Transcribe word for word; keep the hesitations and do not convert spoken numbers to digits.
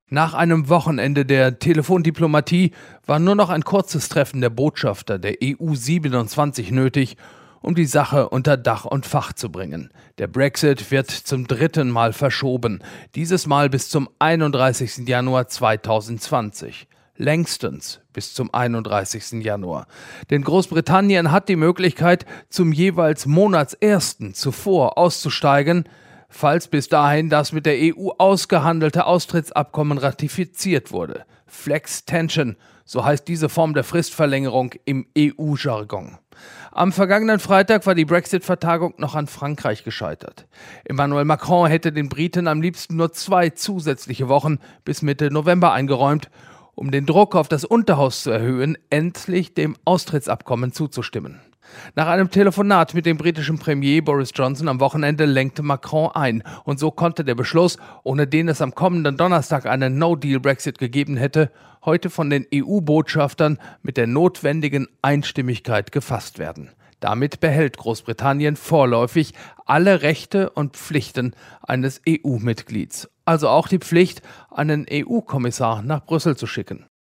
Nach einem Wochenende der Telefondiplomatie war nur noch ein kurzes Treffen der Botschafter der E U siebenundzwanzig nötig, um die Sache unter Dach und Fach zu bringen. Der Brexit wird zum dritten Mal verschoben, dieses Mal bis zum einunddreißigsten Januar zweitausendzwanzig. Längstens bis zum einunddreißigsten Januar. Denn Großbritannien hat die Möglichkeit, zum jeweils Monatsersten zuvor auszusteigen, falls bis dahin das mit der E U ausgehandelte Austrittsabkommen ratifiziert wurde. Flextension, so heißt diese Form der Fristverlängerung im E U-Jargon. Am vergangenen Freitag war die Brexit-Vertagung noch an Frankreich gescheitert. Emmanuel Macron hätte den Briten am liebsten nur zwei zusätzliche Wochen bis Mitte November eingeräumt, um den Druck auf das Unterhaus zu erhöhen, endlich dem Austrittsabkommen zuzustimmen. Nach einem Telefonat mit dem britischen Premier Boris Johnson am Wochenende lenkte Macron ein und so konnte der Beschluss, ohne den es am kommenden Donnerstag einen No-Deal-Brexit gegeben hätte, heute von den E U-Botschaftern mit der notwendigen Einstimmigkeit gefasst werden. Damit behält Großbritannien vorläufig alle Rechte und Pflichten eines E U-Mitglieds, also auch die Pflicht, einen E U-Kommissar nach Brüssel zu schicken.